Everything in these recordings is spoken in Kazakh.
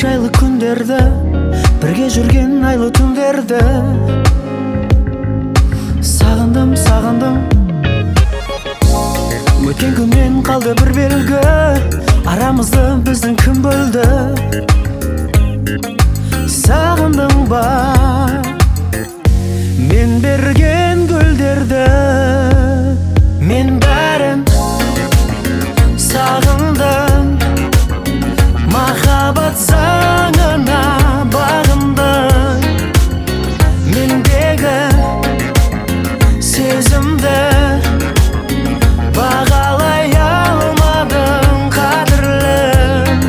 жайлы күндерді, бірге жүрген айлы түндерді сағындым, сағындым. Өткен күннен қалды бір белгі, арамызды біздің кім бөлді? Сағындың ба мен берген гүлдерді? Мен бәрін сағындым, махаббат заңына бағындым. Мендегі сезімді бағалай алмадың, қадірлім.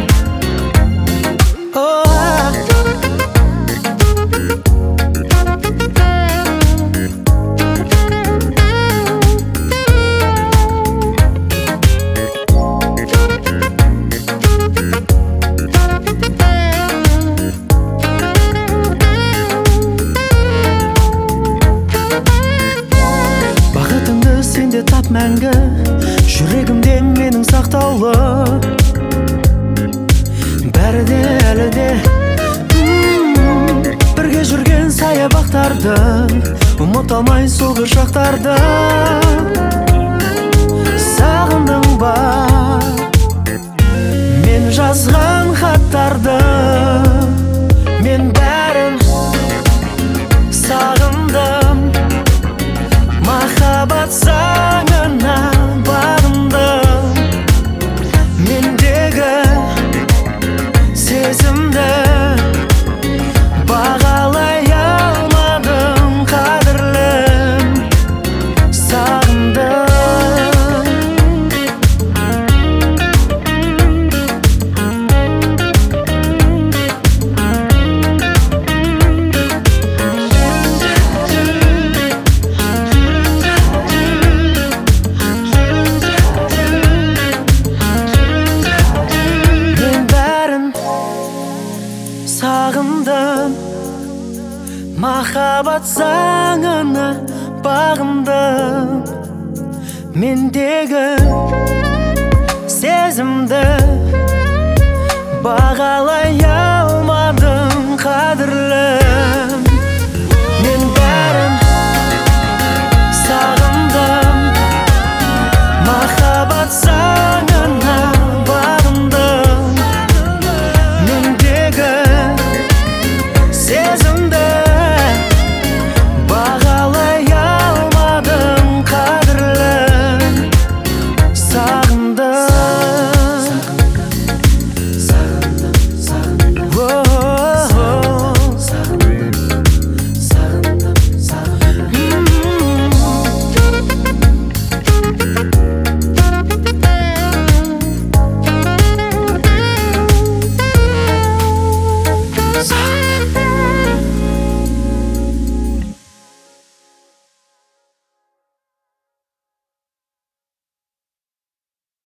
Бақытыңды сенде тап мәңгі, жүрегімде менің сақтаулы. Бәрі де әлі де бірге жүрген саябақтарды, ұмыта алмай сол бір шақтарды. Сағындың ба мен жазған хаттарды? Мен бәрін сағындым, махаббат заңына бағындым. Мендегі сезімді бағалай алмадым, қадірлім. Сағындым. Сағындым, махаббат заңына бағындым. Мендегі сезімді бағалай алмадым, қадірлім. Мен бәрін сағындым, махаббат заңына бағындым. Мендегі сезімді бағалай алмадым, қадірлім. Сағындым. Sağ